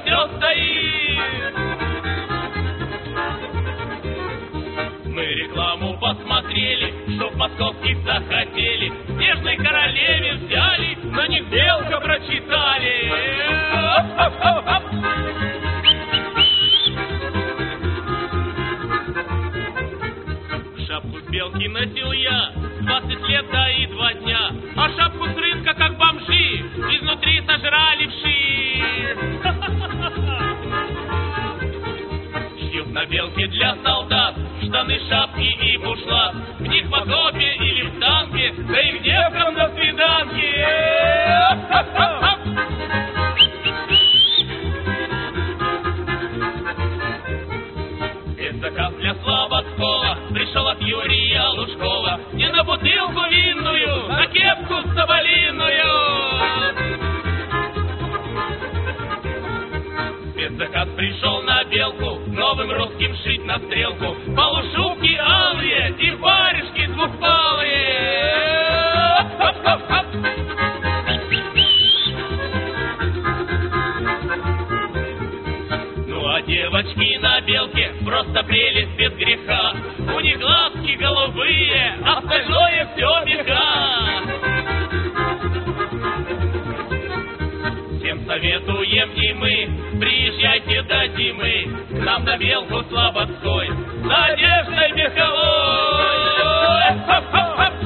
все стоит. Мы рекламу посмотрели, чтоб московских захотели, снежной королеве взяли, на них белка прочитали. Шапку с белки носил я 20 лет, да и 2 дня, а шапку с рынка, как бомжи, изнутри сожрали вши. Шьют на белке для солдат штаны, шапки и бушлат, в них в окопе или в танке, да и к девкам на свиданке. Заказ для Слободского пришел от Юрия Лужкова, не на бутылку винную, на кепку соболиную. Спецзаказ пришел на белку, новым русским шить на стрелку, полушубки алые и варежки двухпалые. А девочки на белке просто прелесть без греха, у них глазки голубые, а остальное все меха. Всем советуем и мы, приезжайте до зимы к нам на белку Слободской с одеждой меховой.